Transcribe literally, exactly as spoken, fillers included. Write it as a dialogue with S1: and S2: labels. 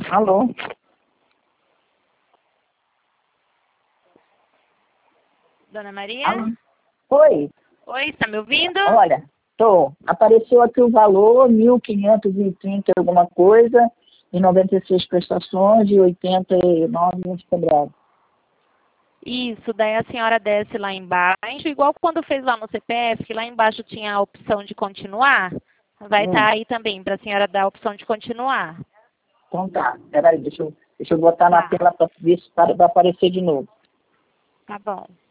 S1: Alô?
S2: Dona Maria?
S1: Alô? Oi?
S2: Oi, está me ouvindo?
S1: Olha, tô. Apareceu aqui o valor, mil quinhentos e trinta alguma coisa, e noventa e seis prestações, e oitenta e nove de quebrado.
S2: Isso, daí a senhora desce lá embaixo, igual quando fez lá no C P F, que lá embaixo tinha a opção de continuar, vai estar
S1: Hum.
S2: aí também, para a senhora dar a opção de continuar.
S1: Então tá, peraí, deixa eu, deixa eu botar na
S2: Tá,
S1: tela para ver se vai aparecer de novo.
S2: tá bom.